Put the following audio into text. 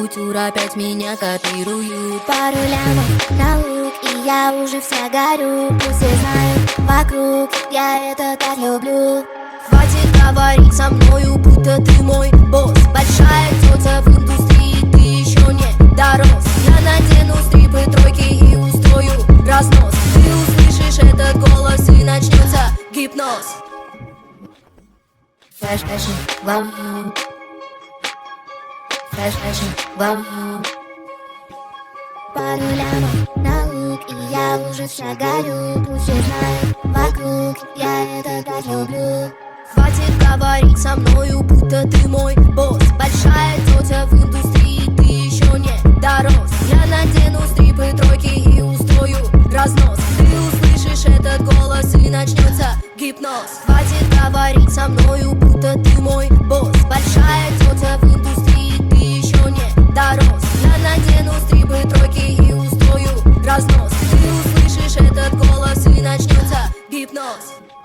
кутюр опять меня копируют. Пару лямов на лук, и я уже вся горю. Пусть все знают вокруг, я это так люблю. Хватит говорить со мною, будто ты мой босс. Большая тетя в индустрии, ты еще не дорос. Я надену стрипы, тройки и устрою разнос. Ты услышишь этот голос и начнется гипноз. Фрэш фэшн, волну. Фрэш фэшн, волну. Пару лямов на лук, и я уже вся горю. Пусть все знают вокруг, я это так люблю. Хватит говорить со мною, будто ты мой босс. Большая тетя в индустрии, ты еще не дорос. Я надену стрипы, тройки и устрою разнос. Ты услышишь этот голос и начнется гипноз. Хватит говорить со мною, будто ты мой босс. Большая тетя в индустрии, ты еще не дорос. Я надену стрипы, тройки и устрою разнос. Ты услышишь этот голос и начнется гипноз.